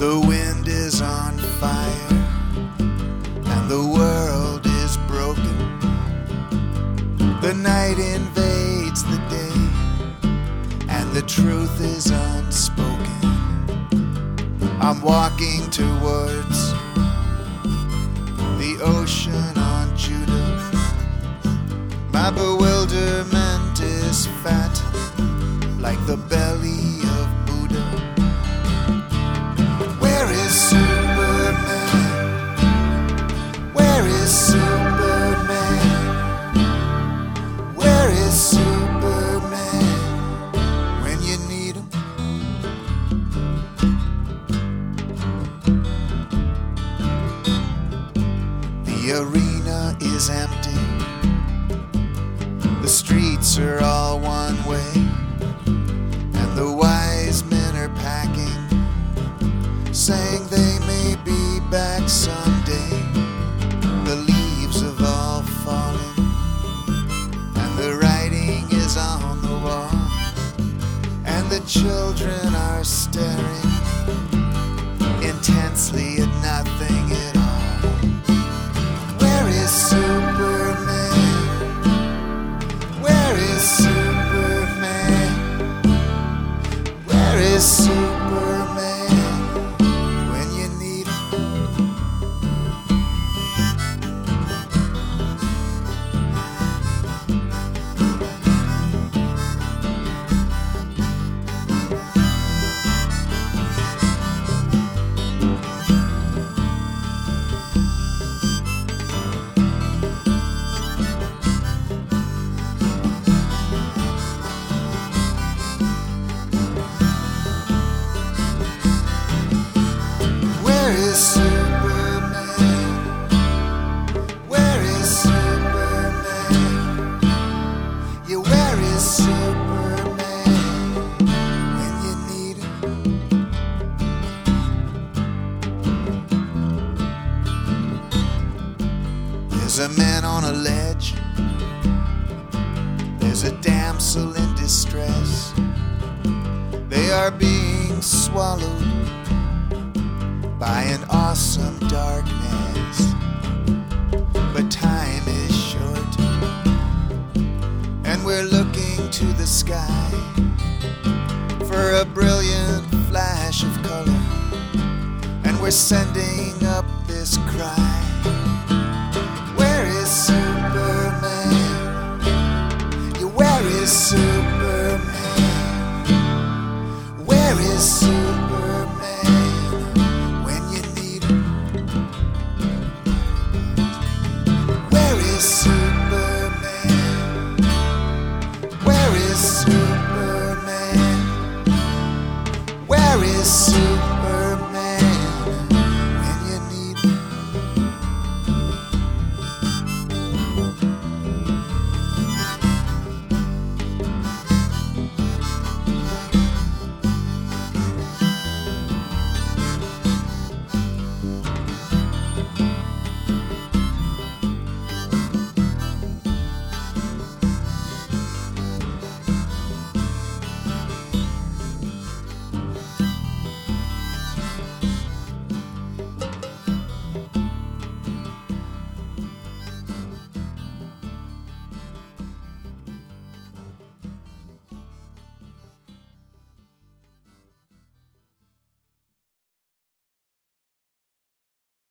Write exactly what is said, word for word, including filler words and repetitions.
The wind is on fire and the world is broken. The night invades the day and the truth is unspoken. I'm walking towards the ocean on Judah. My bewilderment is fat like the belly of Buddha. Where is Superman? Where is Superman? Where is Superman when you need him? The arena is empty. The streets are all one way, and the wise men are packing, saying they may be back someday. The leaves have all fallen, and the writing is on the wall, and the children are staring intensely at nothing at all. Where is Superman? Where is Superman? Where is Superman when you need him? Where is Superman? Where is Superman? Yeah, where is Superman when you need him? There's a man on a ledge. There's a damsel in distress. They are being swallowed by an awesome darkness. But time is short, and we're looking to the sky for a brilliant flash of color, and we're sending up this cry.